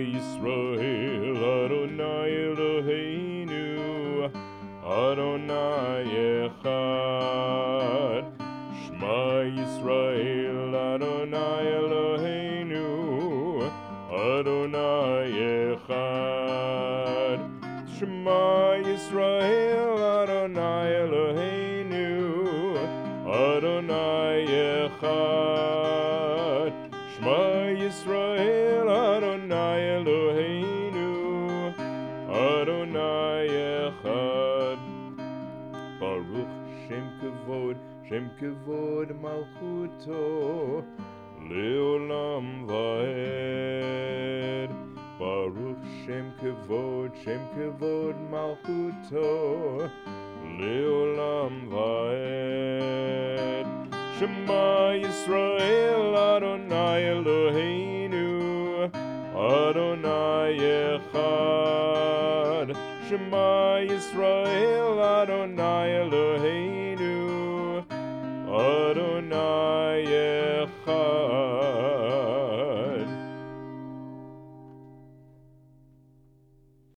Yisrael, Adonai Eloheinu, Adonai Echad. Shema Yisrael, Adonai Eloheinu, Adonai Echad. Shema Yisrael, Adonai Eloheinu, Adonai Echad. Shema Yisrael, Adonai Eloheinu, Adonai Echad. Baruch Shem Kevod Malchuto, Leolam Vaed. Baruch Shem Kevod Malchuto, Leolam Vaed. Shema Yisrael, Adonai Eloheinu, Adonai Echad. Shema Yisrael, Adonai Eloheinu,